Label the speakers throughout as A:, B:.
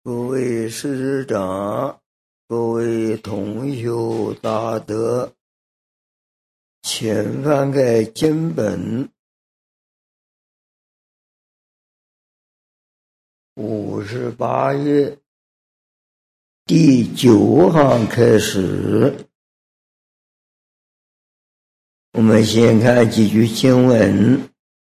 A: 各位师长，各位同学大德，请翻开经本58页第9行开始。我们先看几句经文：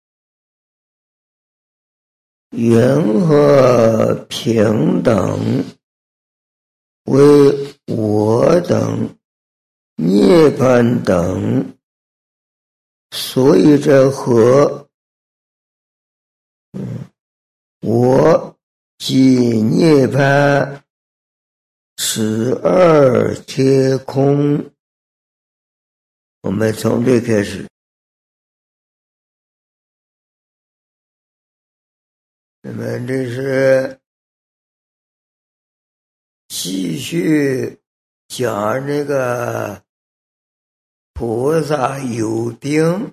A: 缘和平等为我等涅槃等，所以这和我即涅槃十二皆空。我们从这开始。那么这是继续讲这个菩萨有病。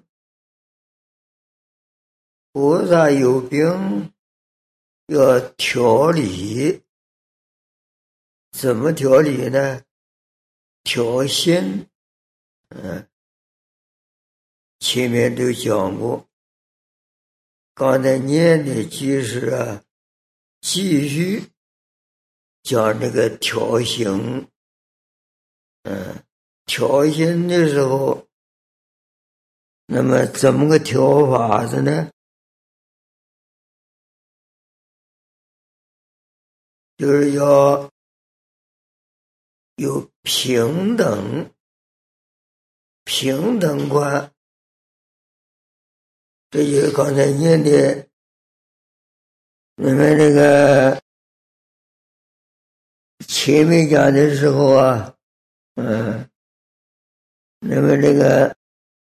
A: 菩萨有病要调理，怎么调理呢？调心。前面都讲过，刚才念的就是继续讲这个调行。调心的时候，那么怎么个调法子呢？就是要有平等观。这就是刚才念的，那么这个前面讲的时候那么这个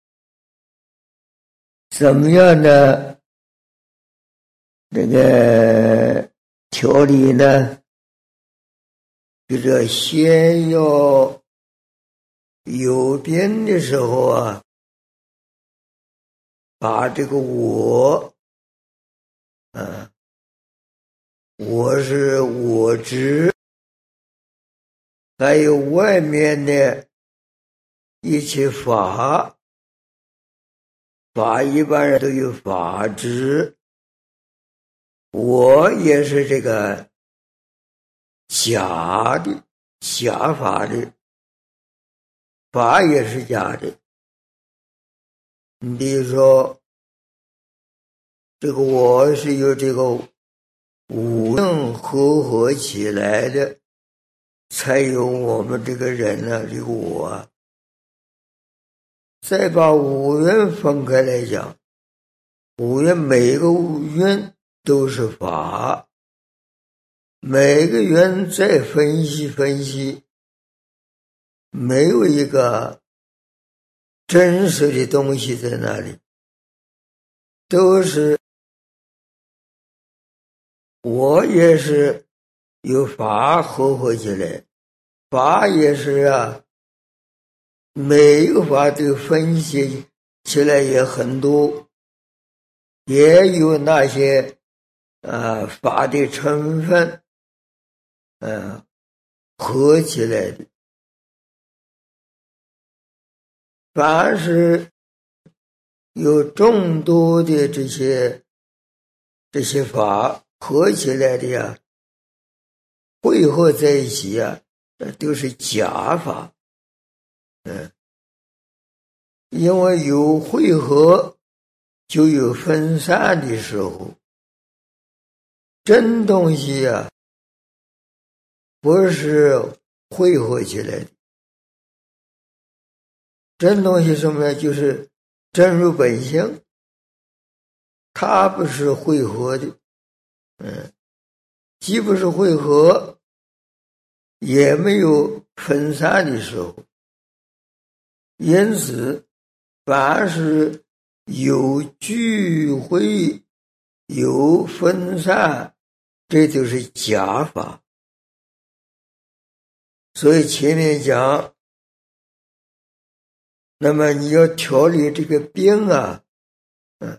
A: 怎么样的这个调理呢？就是先要有病的时候把这个我是我执，还有外面的一切法一般人都有法执，我也是这个假法的，法也是假的。你比如说，这个我是由这个五蕴合起来的，才有我们这个人这个我。再把五蕴分开来讲，五蕴每个五蕴都是法，每个缘再分析，没有一个真实的东西在那里，都是我也是有法合起来，法也是每一个法都分析起来也很多，也有那些法的成分合起来的。凡是有众多的这些法合起来的汇合在一起都是假法。因为有汇合就有分散的时候，真东西不是汇合起来的，真东西什么呢？就是真如本性，它不是汇合的。既不是汇合，也没有分散的时候。因此凡是有聚会有分散，这就是假法。所以前面讲，那么你要调理这个病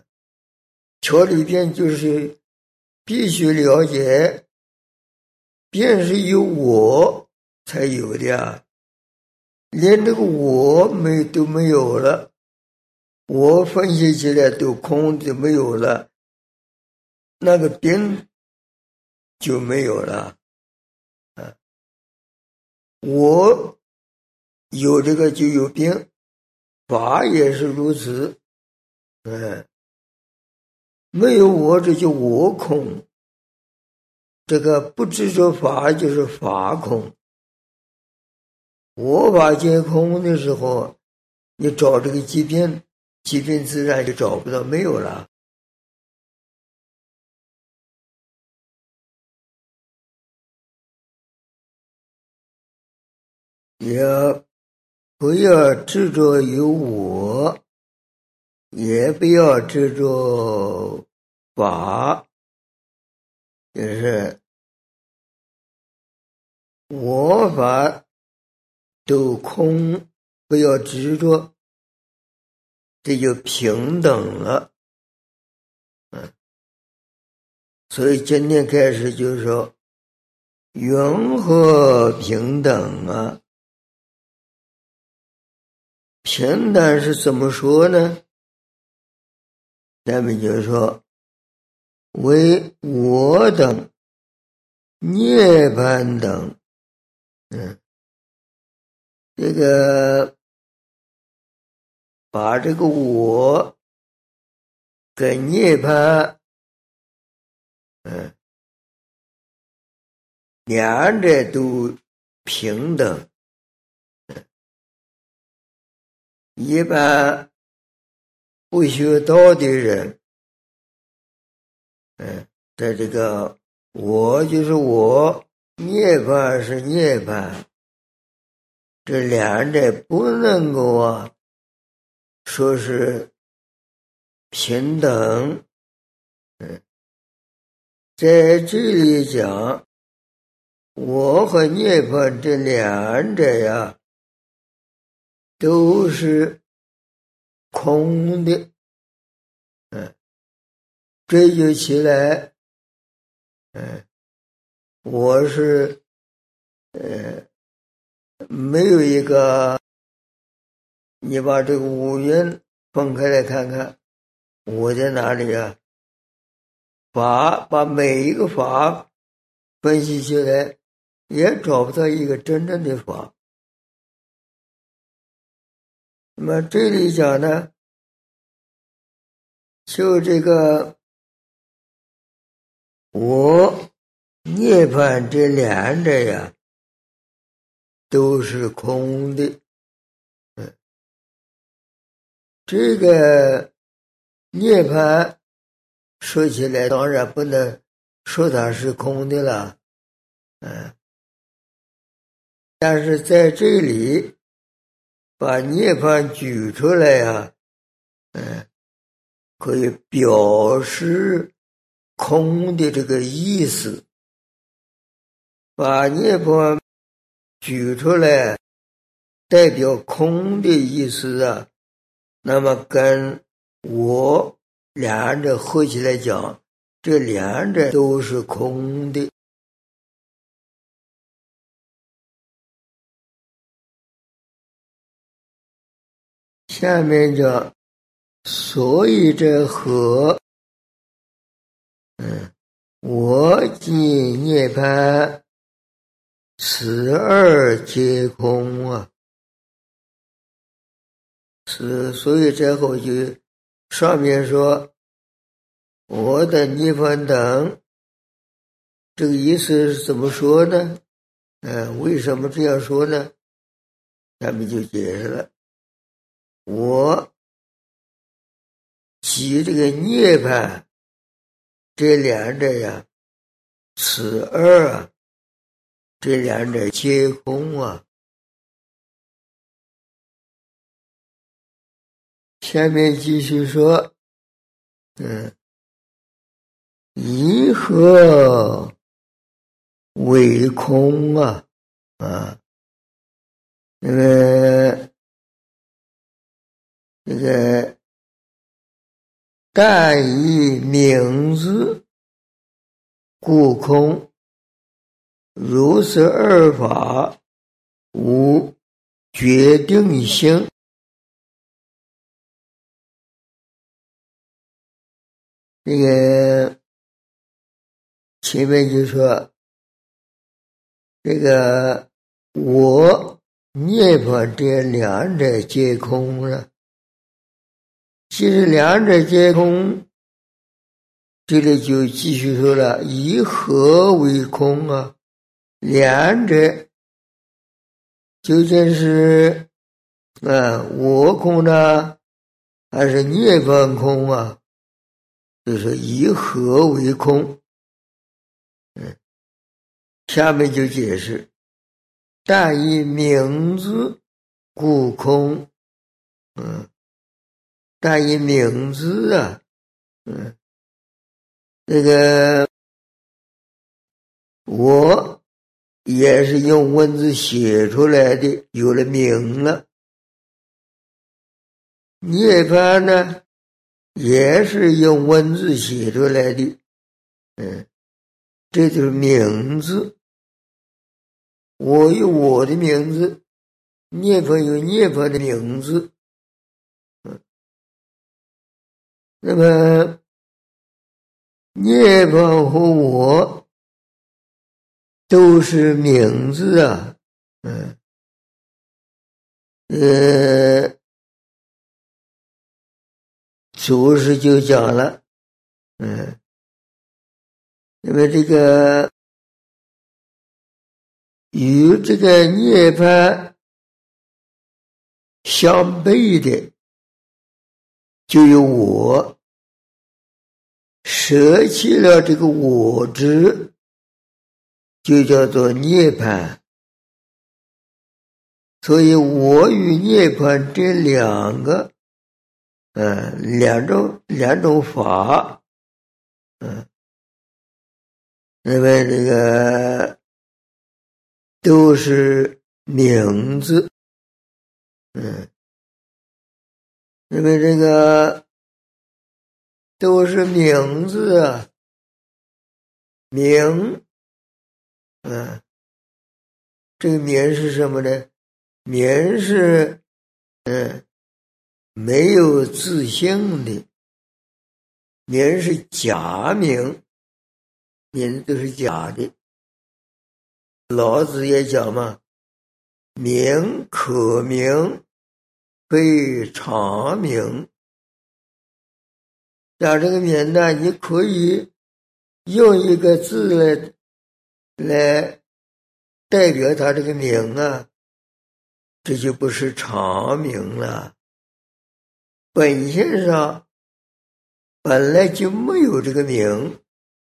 A: 调理病就是必须了解便是有我才有的啊，连这个我都没有了，我分析起来都空的没有了，那个病就没有了啊。我有这个就有病，法也是如此，没有我这就我空，这个不执着法就是法空。我法皆空的时候，你找这个疾病，疾病自然就找不到，没有了。也不要执着有我，也不要执着法，就是我法都空，不要执着，这就平等了。所以今天开始就是说，云何平等啊？平等是怎么说呢？咱们就说，为我等、涅槃等，这个把这个我跟涅槃，两者都平等。一般不学道的人，在这个我就是我，涅槃是涅槃，这两者不能够说是平等。在这里讲，我和涅槃这两者呀，都是空的。追究起来，我是没有一个，你把这个五蕴分开来看看，我在哪里啊？法把每一个法分析起来，也找不到一个真正的法。那么这里讲呢，就这个我涅槃这两者呀，都是空的。这个涅槃说起来当然不能说它是空的了，但是在这里把涅槃举出来呀，可以表示空的这个意思。把涅槃举出来代表空的意思啊，那么跟我两者合起来讲，这两者都是空的。下面讲，所以这和我即涅槃，此二皆空啊。所以之后就上面说我的涅槃等，这个意思是怎么说呢？为什么这样说呢？咱们就解释了，我即这个涅槃这两者呀，此二啊，这两者皆空啊。下面继续说，以何为空啊？那个这个但以名字故空， 如是二法无决定性。这个前面就说这个我涅槃这两者皆空了。其实两者皆空，这里就继续说了，以何为空啊？两者究竟是我空呢，还是涅槃空啊？就是以何为空？下面就解释，但以名字故空。但以名字啊，这个我也是用文字写出来的，有了名了。涅槃呢，也是用文字写出来的，这就是名字。我有我的名字，涅槃有涅槃的名字。那么涅槃和我都是名字啊，祖师就讲了，那么这个与这个涅槃相悖的，就有我，舍弃了这个我执，就叫做涅槃。所以我与涅槃这两种法，那么这个都是名字，那么这个都是名字啊，名，这个名是什么呢？名是没有自性的，名是假名，名都是假的。老子也讲嘛，名可名，非常名。讲这个名呢，你可以用一个字来代表它这个名啊，这就不是常名了。本性上本来就没有这个名，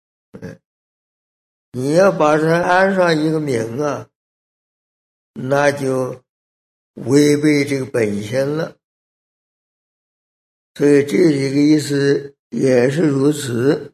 A: 你要把它安上一个名啊，那就违背这个本性了。所以这几个意思也是如此。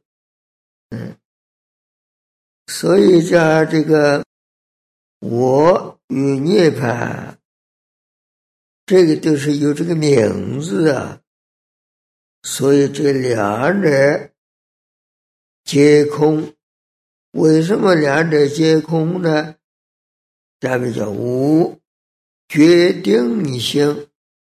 A: 所以讲这个我与涅槃，这个都是有这个名字啊。所以这两者皆空。为什么两者皆空呢？下面讲无决定性。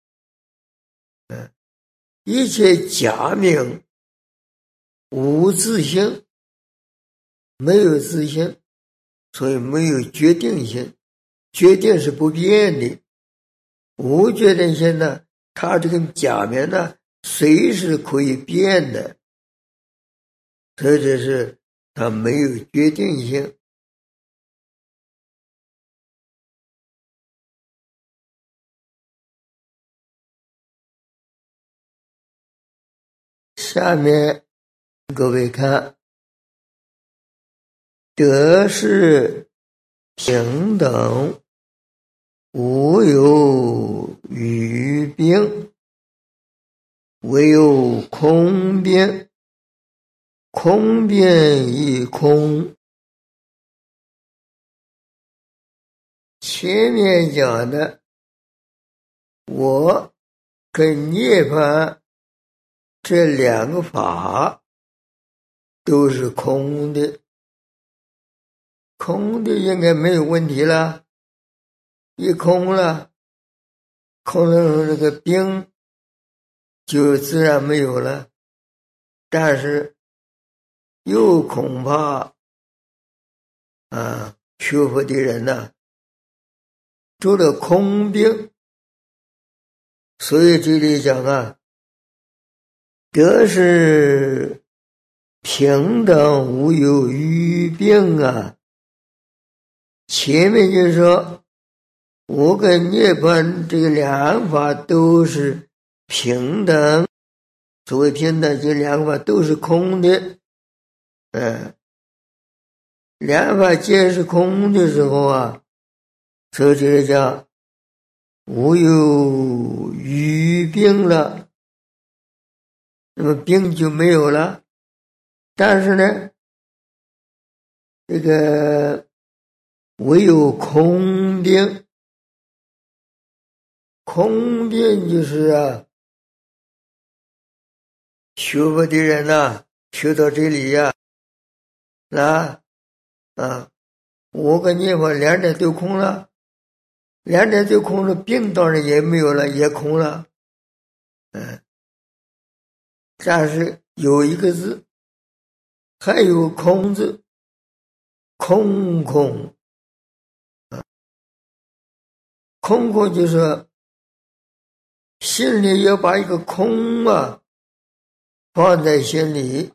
A: 一切假名无自性，没有自性，所以没有决定性。决定是不变的，无决定性呢，它这个假名呢，随时可以变的，所以这是它没有决定性。下面各位看，得是平等，无有余病，唯有空变，空变亦空。前面讲的我跟涅槃这两个法都是空的， 空的应该没有问题了，一空了，空了这个病就自然没有了。但是又恐怕学佛的人呢，做了空病，所以这里讲得是平等无有余病前面就说我跟涅槃这个两法都是平等，所谓平等，这两法都是空的。两法皆是空的时候所以这叫无有余病了，那么病就没有了。但是呢，这个唯有空病，空病就是学佛的人学到这里我跟涅槃两者都空了，两者都空了，病当然也没有了，也空了。但是有一个字，还有空字，空空就是心里要把一个空放在心里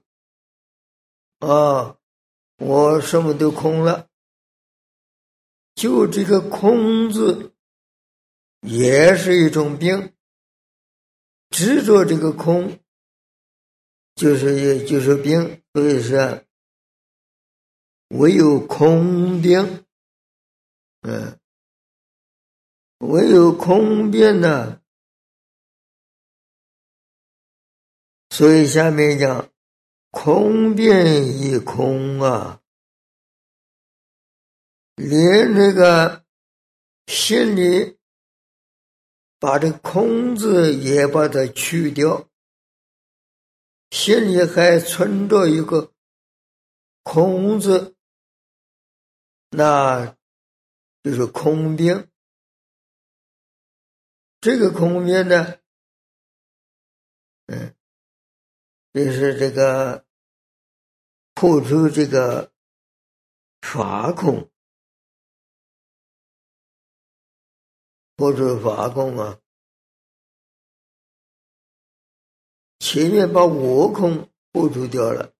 A: 我什么都空了，就这个空字也是一种病，执着这个空就是病，所以是唯有空病。唯有空病所以下面讲空病亦空连这个心里把这空字也把它去掉，心里还存着一个空字，那就是空病。这个空病呢就是这个破除这个法空，破除法空前面把我空破除掉了，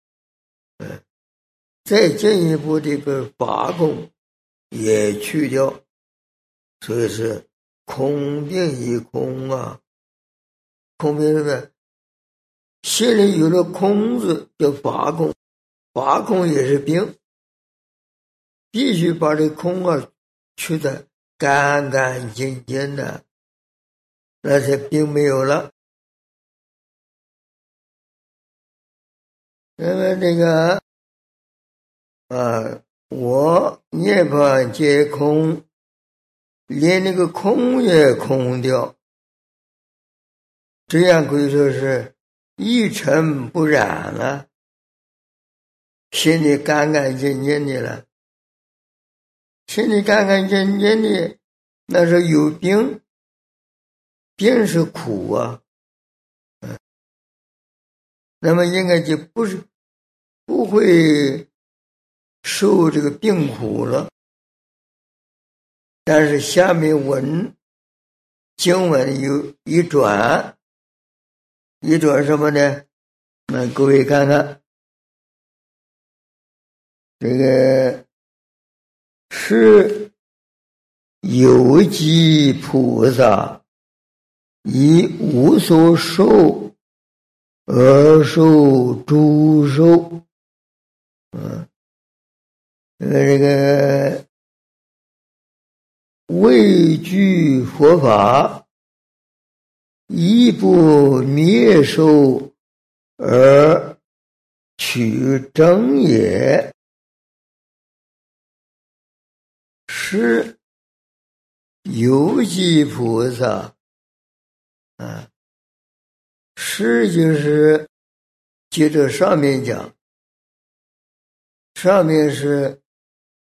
A: 再进一步这个法空也去掉，所以是空病亦空空病什么？心里有了空字叫法空，法空也是病，必须把这空去得干干净净的，那些病没有了。那么这个我涅槃皆空，连那个空也空掉，这样可以说是一尘不染了，心里干干净净的了。心里干干净净的，那是有病，病是苦那么应该就不会受这个病苦了。但是下面经文有一转什么呢？各位看看这个是有机菩萨以无所受而受诸受这个畏惧佛法，亦不灭受而取正也，是有机菩萨是就是接着上面讲，上面是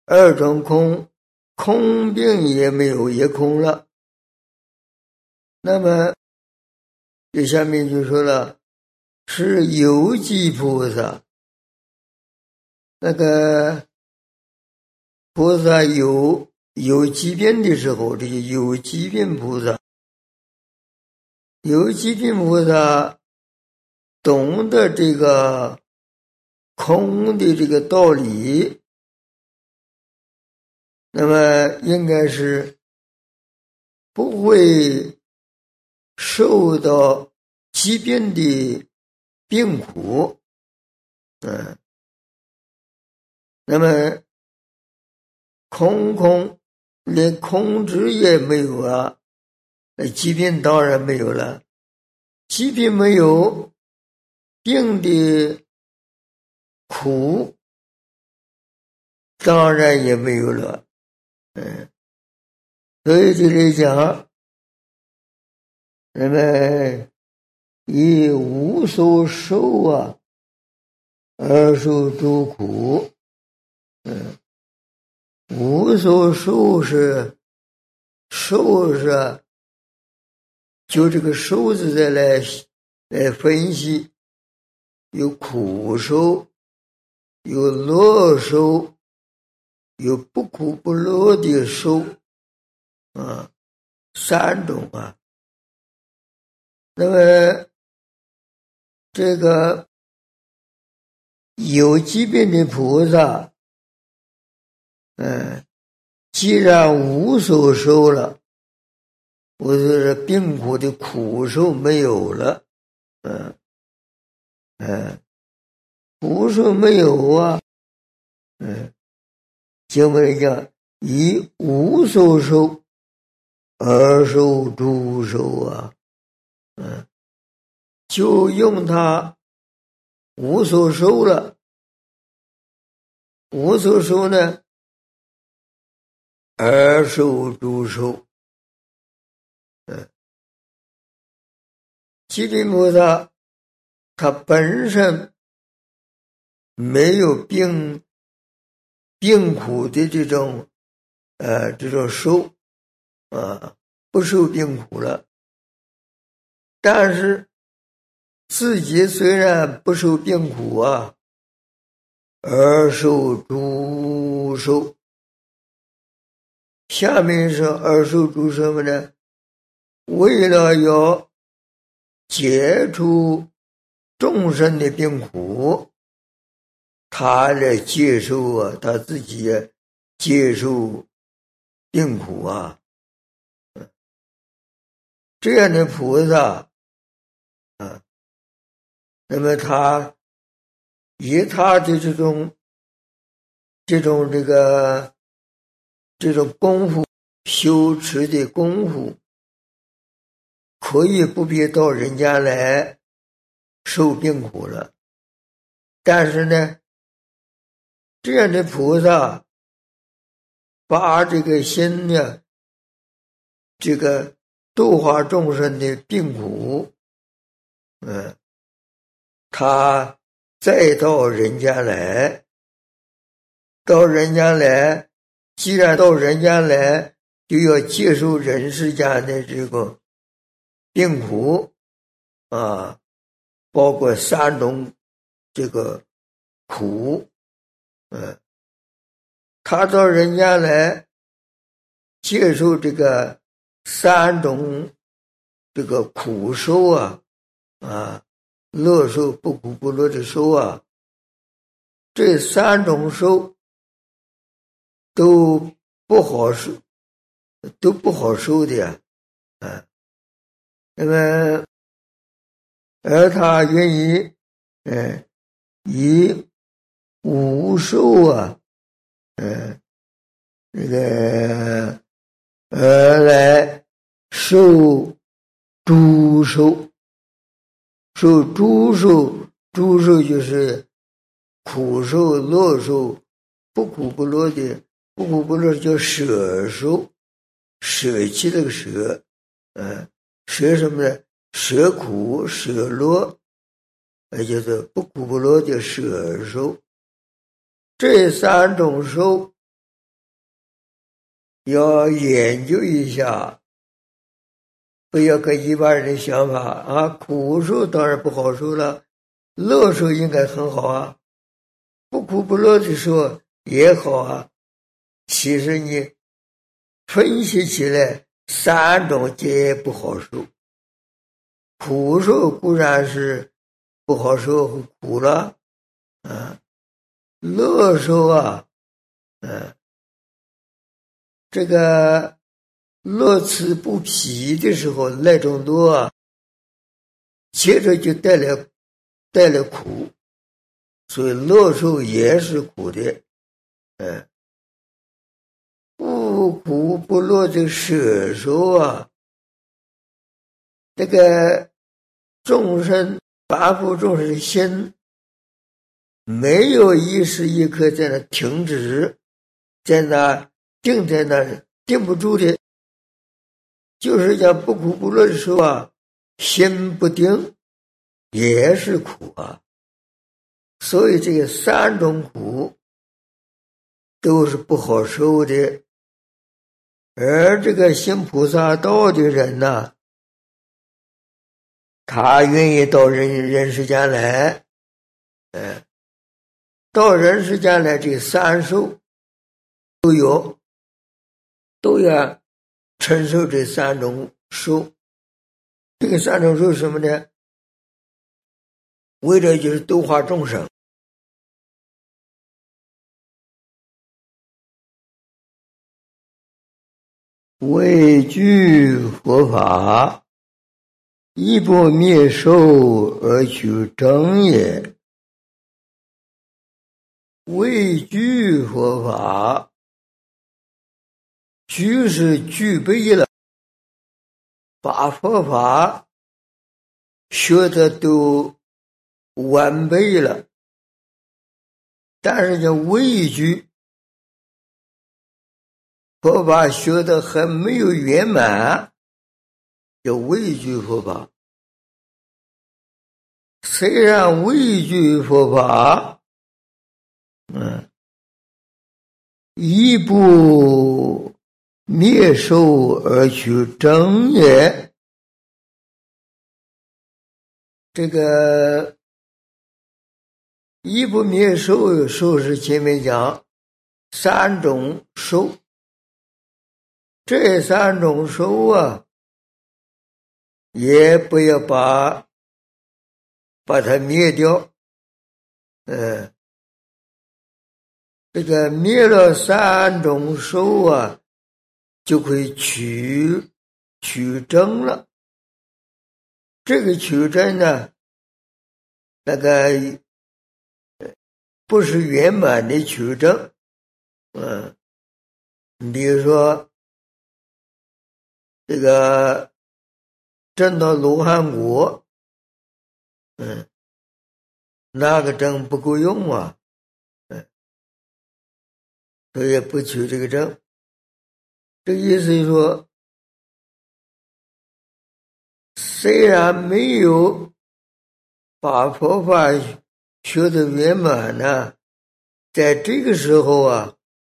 A: 二种空，空病也没有，也空了。那么这下面就说了，是有机菩萨。那个菩萨有疾病的时候，这个有疾病菩萨，有疾病菩萨懂得这个空的这个道理，那么应该是不会受到疾病的病苦。那么空连空知也没有啊，那疾病当然没有了。疾病没有，病的苦当然也没有了。所以这里讲，那么以无所受啊，而受诸苦。无所受是受是就这个受字再来分析，有苦受，有乐受，有不苦不乐的受三种啊。那么这个有疾病的菩萨，既然无所受了，我是病苦的苦受没有了，苦受没有啊，经文讲以无所受而受诸受啊，就用它无所受了。无所受呢，而受诸受。疾病菩萨他本身没有病苦的这种受不受病苦了，但是自己虽然不受病苦啊，而受诸受。下面是而受诸什么呢？为了要解除众生的病苦，他来接受啊，他自己接受病苦啊。这样的菩萨那么他以他的这种功夫，修持的功夫，可以不必到人家来受病苦了。但是呢，这样的菩萨把这个心呢，这个度化众生的病苦，他再到人家来，既然到人家来，就要接受人世间的这个病苦包括三种这个苦，他到人家来接受这个三种这个苦受乐受不苦不乐的受这三种受都不好受的那么而他愿意以无受而来受诸受。受诸受，诸受就是苦受、乐受，不苦不乐的，不苦不乐叫舍受，舍弃这个舍，舍什么呢？舍苦、舍乐，就是不苦不乐的舍受。这三种受要研究一下，不要跟一般人的想法啊，苦受当然不好受了，乐受应该很好啊，不苦不乐的时候也好啊。其实你分析起来，三种皆不好受。苦受固然是不好受和苦了，乐受啊，这个乐此不疲的时候，那种多啊，接着就带来苦，所以乐受也是苦的，不苦不乐的舍受啊，这个众生凡夫众生心没有一时一刻在那停止，在那定在那里定不住的，就是讲不苦不乐的时候啊，心不定也是苦啊。所以这个三种苦都是不好受的，而这个行菩萨道的人呢，他愿意到人世间来，到人世间来，这三受都要承受这三种受。这个三种受是什么呢？为了就是度化众生。畏惧佛法，亦不灭受而取正也。畏惧佛法，具是具备了，把佛法学的都完备了，但是叫畏惧佛法学的还没有圆满，叫畏惧佛法。虽然畏惧佛法，亦不灭受而取正也。这个亦不灭受，受是前面讲三种受，这三种受啊，也不要把它灭掉。这个灭了三种受啊，就可以取正了。这个取正呢，那个不是圆满的取正。你比如说这个证到罗汉果，那个证不够用啊，所以不取这个证。这个意思是说，虽然没有把佛法学得圆满呢，在这个时候啊，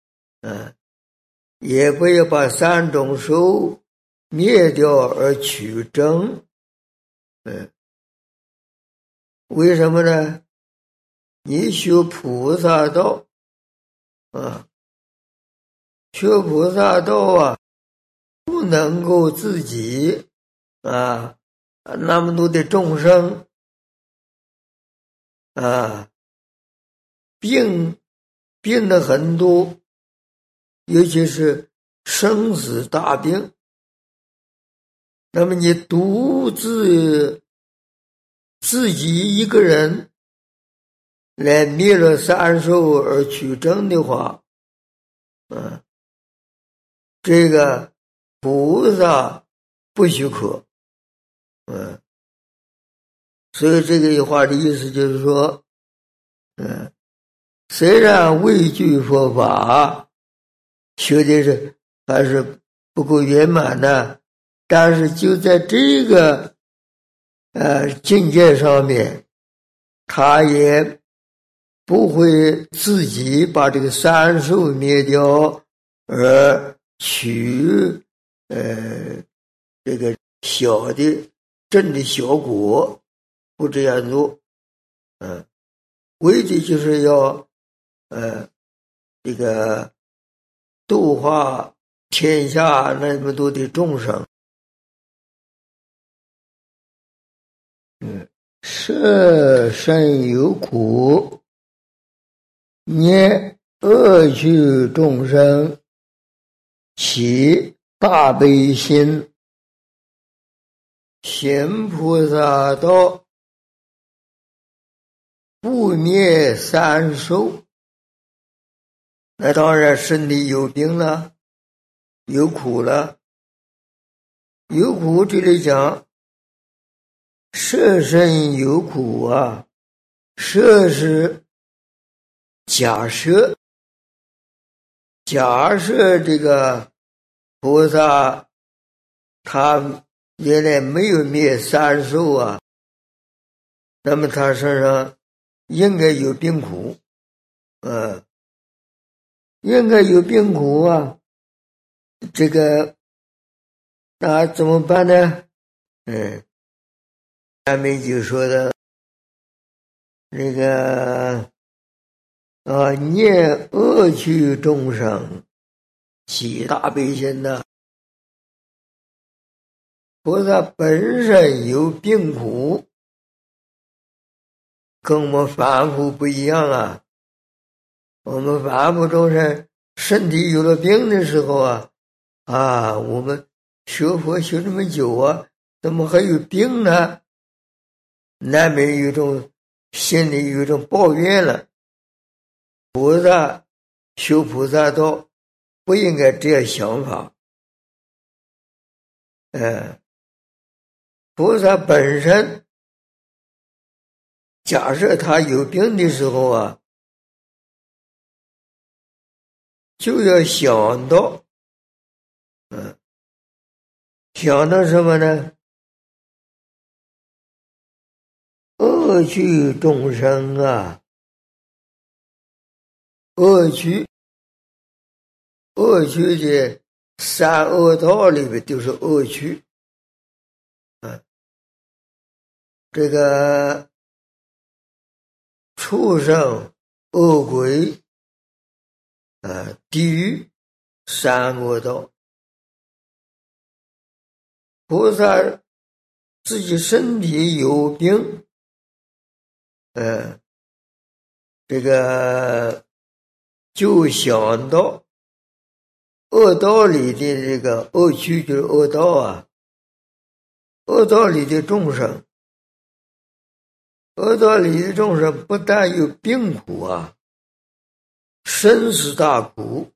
A: 也不要把三种受灭掉而取正。为什么呢？你学菩萨道学菩萨道啊，不能够自己那么多的众生病的很多，尤其是生死大病，那么你独自自己一个人来灭了三受而取正的话，这个菩萨不许可。所以这个话的意思就是说，虽然畏惧佛法学的是还是不够圆满的，但是就在这个境界上面，他也不会自己把这个三受灭掉而取这个小的正的效果，不这样做。为的就是要这个度化天下那么多的众生。舍身有苦，念恶趣众生，起大悲心，行菩萨道，不灭三受。那当然身体有病了，有苦了。有苦这里讲舍身有苦啊，舍是假设这个菩萨他原来没有灭三受啊，那么他身上应该有病苦，应该有病苦啊。这个那怎么办呢？下面就说的那个念恶趣众生，起大悲心的。菩萨本身有病苦，跟我们凡夫不一样啊。我们凡夫众生身体有了病的时候我们学佛学这么久啊，怎么还有病呢？难免有种心里有种抱怨了。菩萨修菩萨道不应该这样想法。菩萨本身假设他有病的时候啊，就要想到想到什么呢？恶趣众生啊，恶趣的三恶道里面都是恶趣。这个畜生、恶鬼地狱三恶道。菩萨自己身体有病，这个就想到恶道里的这个恶趣，就是恶道啊，恶道里的众生，恶道里的众生不但有病苦啊，生死大苦。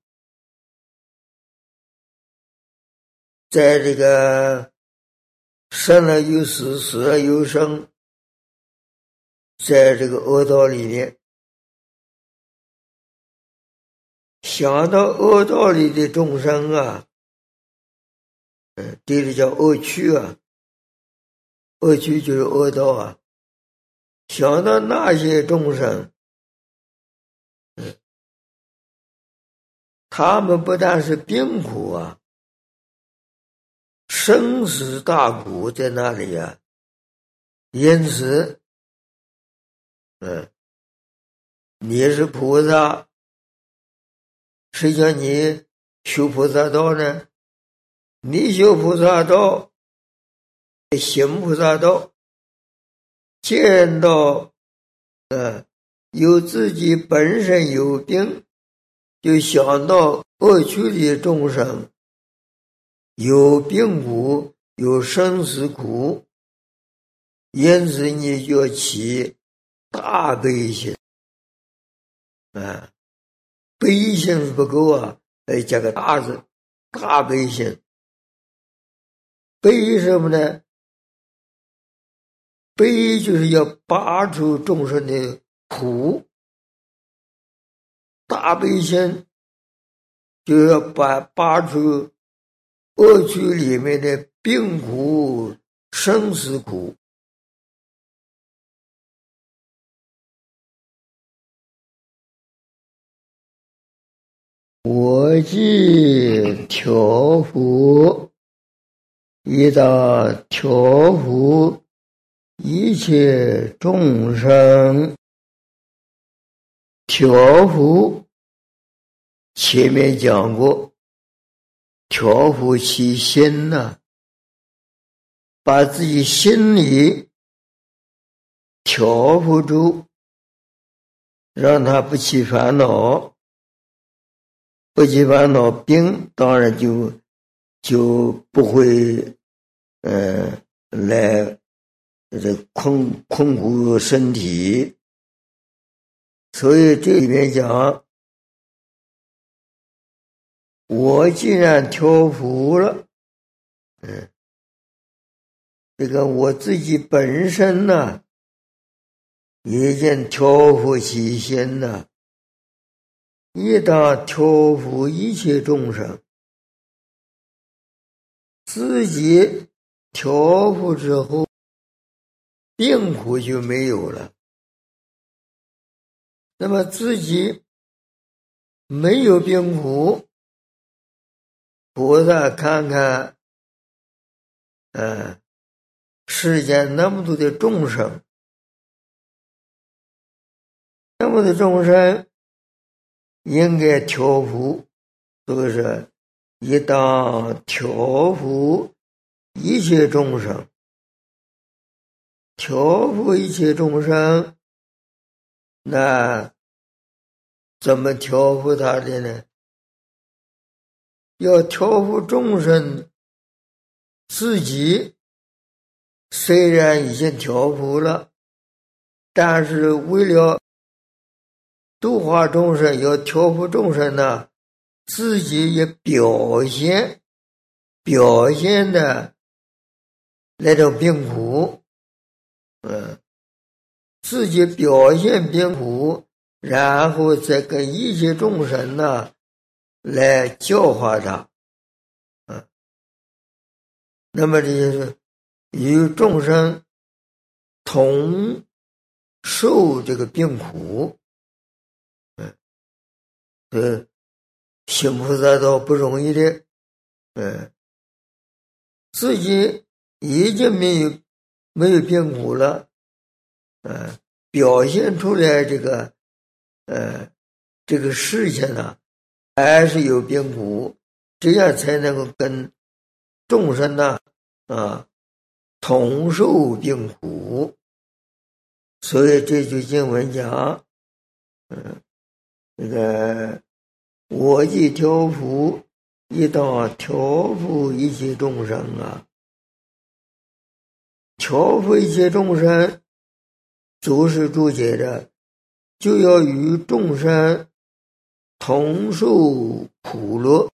A: 在这个生了又死，死了又生，在这个恶道里面，想到恶道里的众生啊，这里叫恶趣啊，恶趣就是恶道啊。想到那些众生，他们不但是病苦啊，生死大苦在那里啊。因此你是菩萨，谁叫你修菩萨道呢？你修菩萨道，行菩萨道，见到有自己本身有病，就想到恶趣的众生有病苦，有生死苦，因此你就要起大悲心悲心不够啊，加个大字，大悲心。悲什么呢？悲就是要拔除众生的苦，大悲心就要拔除恶趣里面的病苦、生死苦。我我即调伏，以大调伏一切众生。调伏前面讲过，调伏其心呐，把自己心里调伏住，让他不起烦恼，不起烦恼，病当然就不会来困苦身体。所以这里面讲，我既然调伏了，这个我自己本身呢，已经调伏其心了，一当调伏一切众生。自己调伏之后，病苦就没有了。那么自己没有病苦，菩萨看看世间那么多的众生，那么多众生应该调伏，所以说一当调伏一切众生。调伏一切众生，那怎么调伏他的呢？要调伏众生，自己虽然已经调伏了，但是为了度化众生，要调伏众生呢，自己也表现的那种病苦，自己表现病苦，然后再跟一切众生呢来教化他，那么这就是与众生同受这个病苦，行菩萨道不容易的，自己已经没有病苦了，表现出来这个事情呢，还是有病苦，这样才能够跟众生呢同受病苦。所以这句经文讲，这个我即调伏，一当调伏一切众生啊，调伏一切众生，祖师注解的，就要与众生同受苦乐。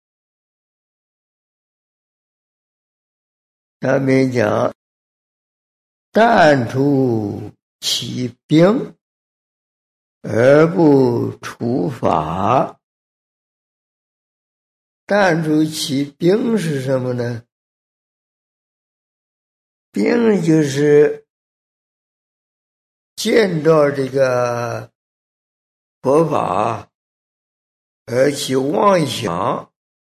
A: 下面讲，但除其病而不除法。但除其病是什么呢？病就是见到这个佛法而去妄想，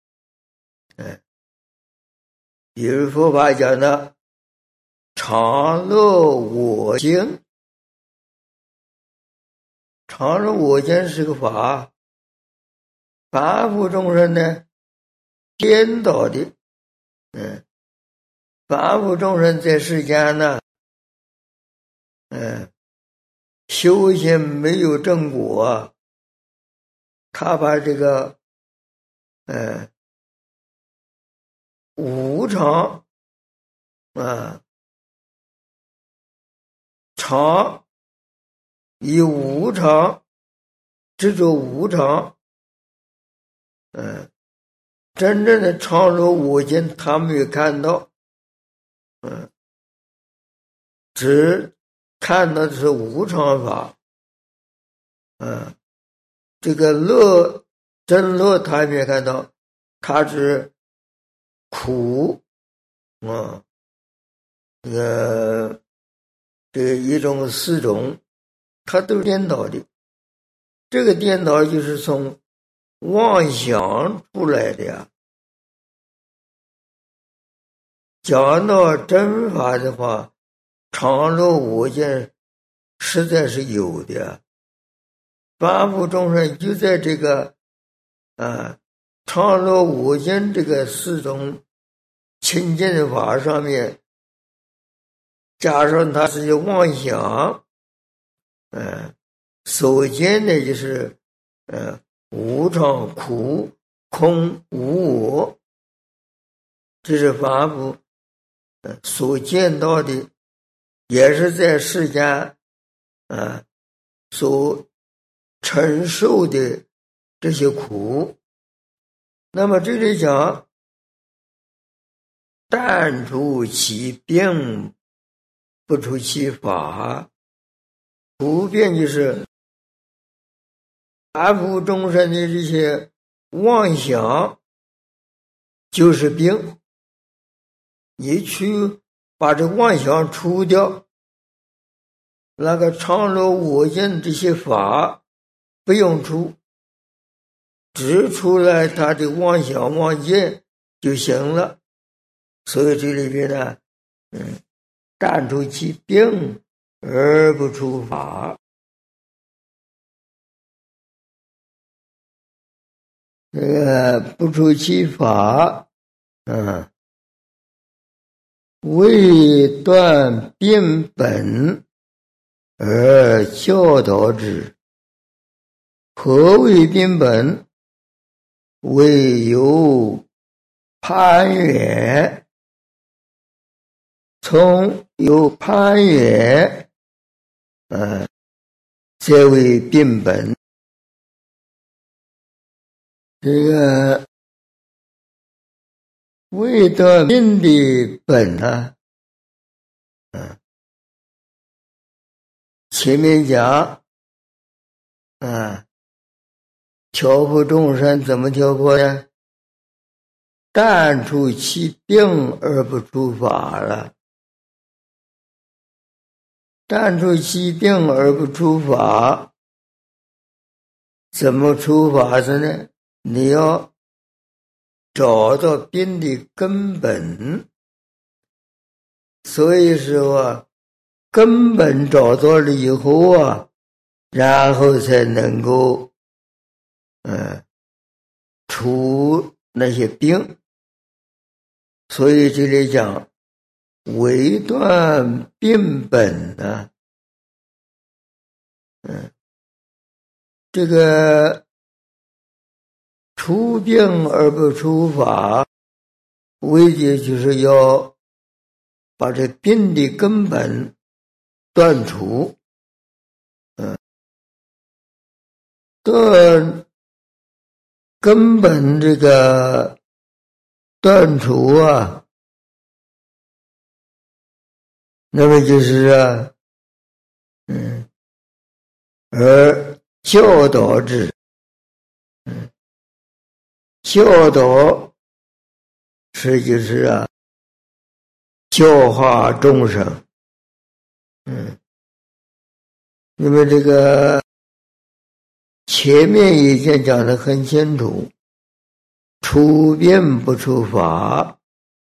A: 比如佛法讲的常乐我净，常乐我净是个法，凡夫众生呢颠倒的，凡夫众生在世间呢，修行没有正果，他把这个无常常以无常执着无常，真正的常乐我净他没有看到，只看到的是无常法，这个乐真乐他没有看到，他只苦这个一种四种，它都颠倒的。这个颠倒就是从妄想出来的呀。讲到真法的话，常乐无间实在是有的。凡夫众生就在这个常乐无间这个四种清净的法上面，加上他自己妄想，所见的就是无常、苦、空、无我，这是凡夫所见到的，也是在世间所承受的这些苦。那么这里讲但除其病，不除其法。苦病就是凡夫众生的这些妄想就是病，你去把这妄想除掉，那个常乐无间这些法不用除，只出来他的妄想妄见就行了。所以这里边呢，但除其病而不除法。这个不除其法，未断病本而教导之。何为病本？为有攀缘，从有攀缘，才为病本。这个未断病的本呢，前面讲，调伏众生怎么调伏呢？但除其病而不除法了。但除其病而不除法，怎么除法子呢？你要找到病的根本。所以说根本找到了以后然后才能够除那些病。所以这里讲唯断病本呢，这个除病而不除法，为的就是要把这病的根本断除。根本这个断除那么就是而教导之，教导是就是教化众生。那么这个前面已经讲得很清楚，除病不除法。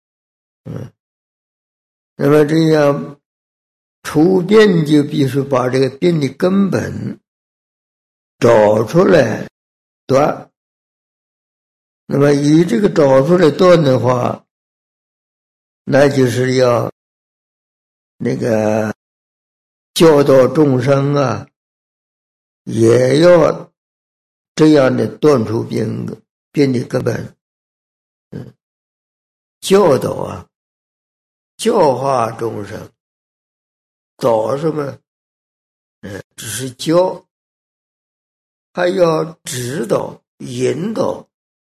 A: 那么这样除病就必须把这个病的根本找出来断。那么以这个找出来断的话，那就是要那个教导众生也要这样的断除病的根本。教导教化众生，导什么？只是教，还要指导引导，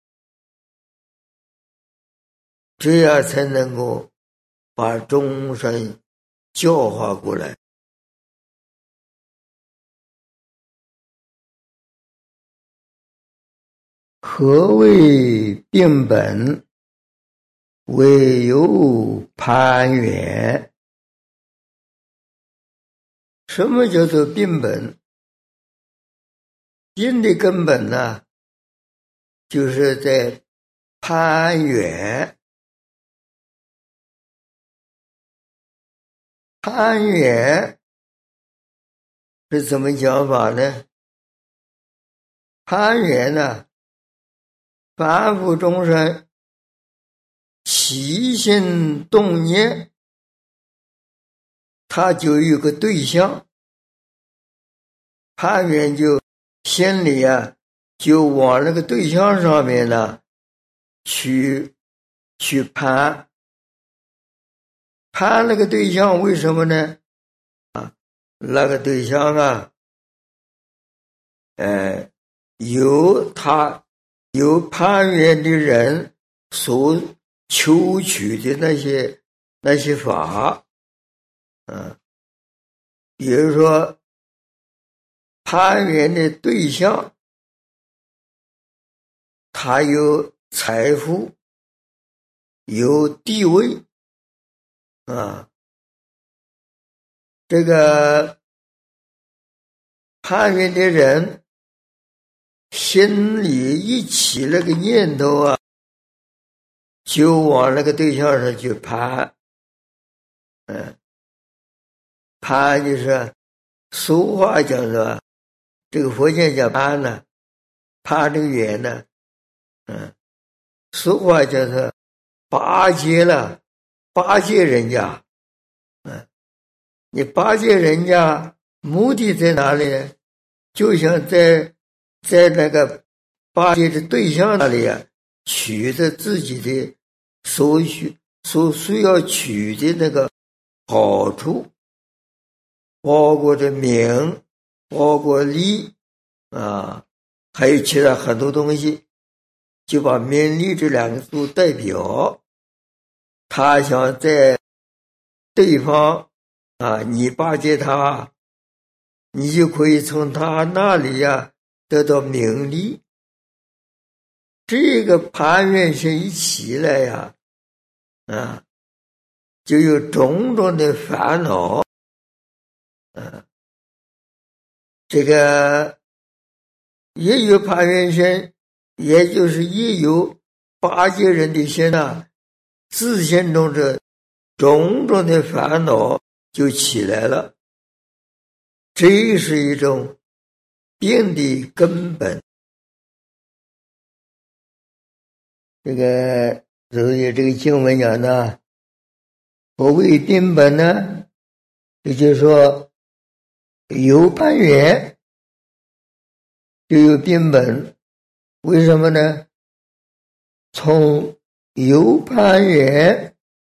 A: 这样才能够把众生教化过来。何谓病本？为有攀缘。什么叫做病本？病的根本呢， 就是在攀缘。攀缘是怎么讲法呢？攀缘呢，凡夫众生起心动念，他就有个对象，攀缘就心里就往那个对象上面呢去攀那个对象，为什么呢？那个对象由攀缘的人所求取的那些法，比如说攀缘的对象，他有财富，有地位这个攀缘的人心里一起那个念头就往那个对象上去攀。攀就是俗话讲的，这个佛教讲攀呢，攀这个缘呢，俗话叫做巴结人家。你巴结人家目的在哪里呢？就想在那个巴结的对象那里取得自己的所需要取的那个好处，包括这名，包括利还有其他很多东西，就把名利这两个都代表。他想在对方你巴结他，你就可以从他那里得到名利。这个攀缘心一起来就有种种的烦恼。这个也有攀缘心，也就是也有巴结人的心自心中这种种的烦恼就起来了。这是一种病的根本。所以这个经文讲的何谓病本呢？也就是说有攀缘就有病本。为什么呢？从有攀缘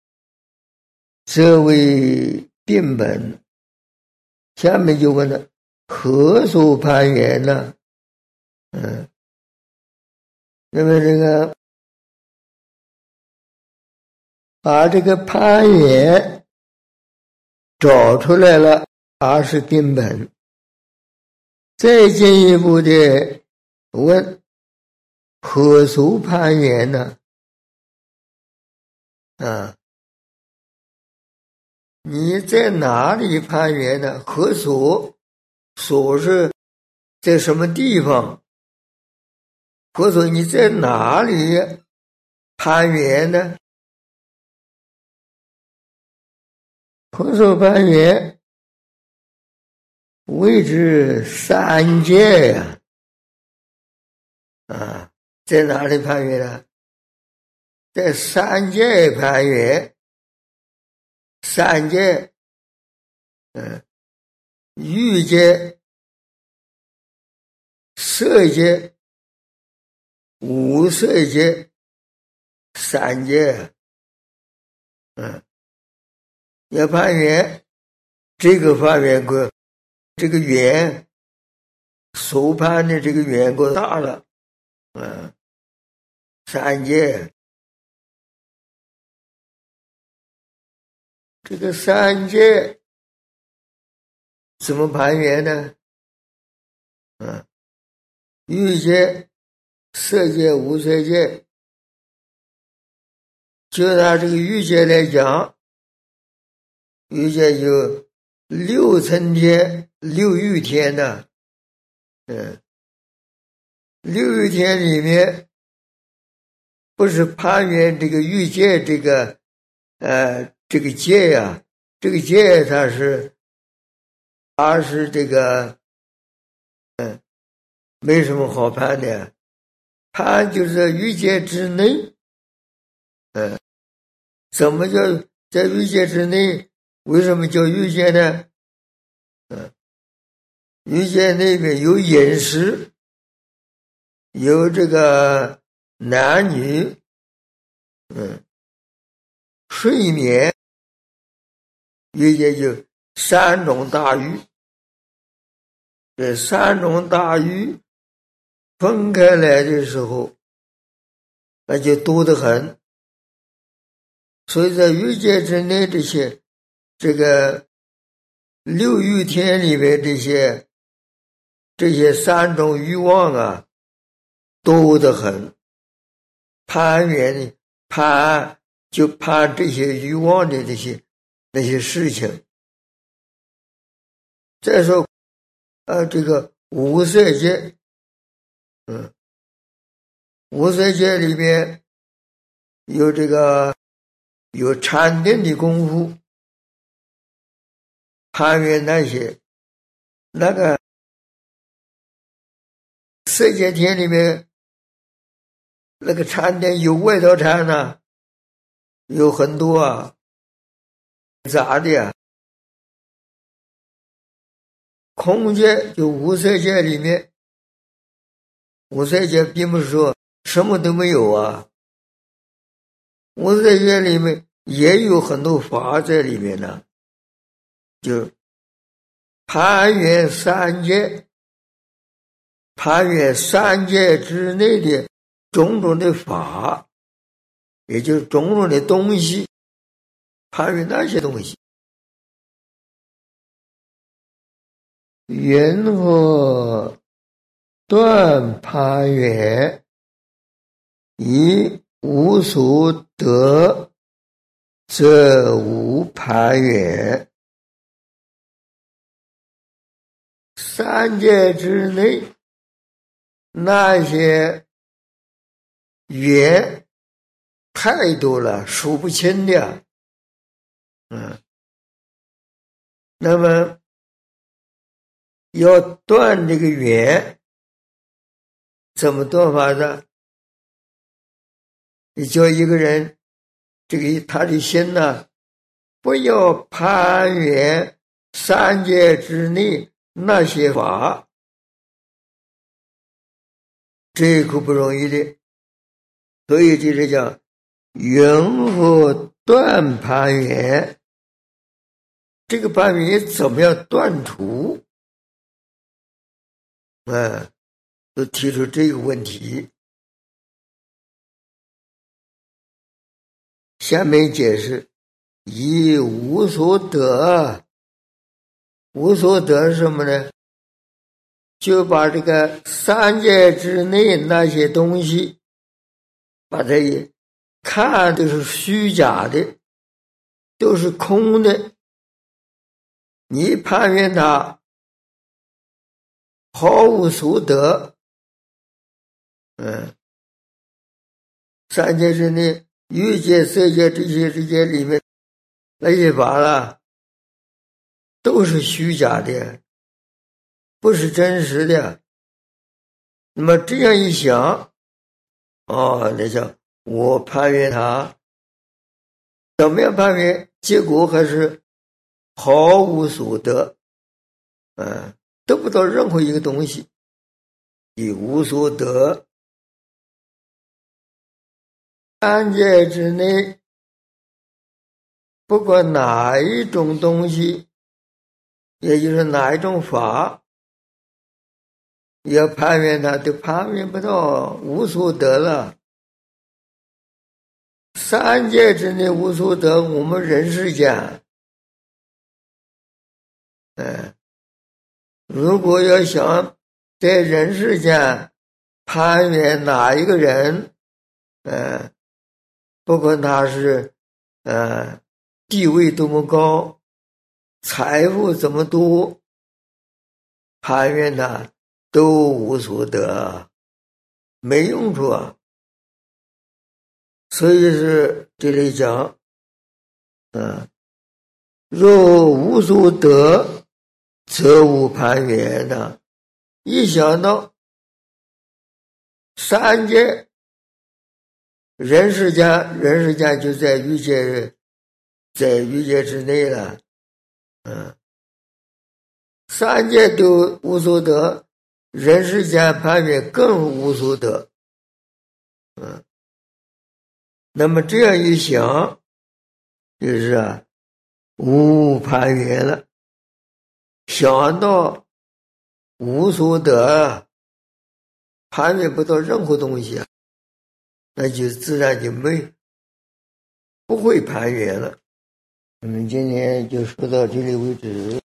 A: 则为病本。下面就问了，何所攀缘呢？那么这个把这个攀缘找出来了，是病本。再进一步的问，何所攀缘呢？你在哪里攀缘呢？何所？所是在什么地方？何所你在哪里攀缘呢？何所攀缘？谓之三界在哪里攀缘呢？在三界攀缘。三界欲界、色界、无色界，三界要攀缘，这个攀缘过，这个缘所攀的这个缘过大了三界。这个三界怎么攀缘呢？欲界、色界、无色界，就拿这个欲界来讲，欲界有六层天、六欲天六欲天里面不是攀缘这个欲界这个这个界呀，这个界它是这个没什么好攀的，攀就是在欲界之内。怎么叫在欲界之内？为什么叫欲界呢？欲界那边有饮食，有这个男女，睡眠，欲界就三种大欲。这三种大欲分开来的时候，那就多得很。所以在欲界之内这个六欲天里面这些三种欲望啊，多得很。攀缘就攀这些欲望的那些事情。再说这个无色界，无色界里面有禅定的功夫，攀缘那个色界天里面那个禅定有外道禅呢，有很多啊，杂的啊。空界就无色界里面，无色界并不是说什么都没有啊，无色界里面也有很多法在里面呢，就攀缘三界，攀缘三界之内的种种的法，也就是种种的东西，攀缘那些东西。缘何断攀缘？以无所得，则无攀缘。三界之内那些缘太多了，数不清的。那么要断这个缘，怎么断法呢？你叫一个人，他的心呢，不要攀缘三界之内那些法，这可不容易的。所以这是叫缘何断攀缘？这个攀缘怎么样断除？都提出这个问题。下面解释：以无所得，无所得是什么呢？就把这个三界之内那些东西，把它看都是虚假的，都是空的。你攀缘它，毫无所得。三界之内欲界色界这些里面那些法了，都是虚假的，不是真实的。那么这样一想，那叫我攀缘他，怎么样攀缘？结果还是毫无所得，得不到任何一个东西，以无所得。三界之内，不管哪一种东西，也就是哪一种法，要攀缘它，都攀缘不到，无所得了。三界之内无所得，我们人世间，如果要想在人世间攀缘哪一个人，不管他是地位多么高，财富怎么多，攀缘他都无所得，没用处啊。 所以是这里讲，若无所得，则无攀缘呢。一想到三界，人世间就在欲界之内了，三界都无所得，人世间攀缘更无所得，那么这样一想，就是无攀缘了。想到无所得，攀缘不到任何东西，那就自然就不会攀缘了。我们今天就说到这里为止。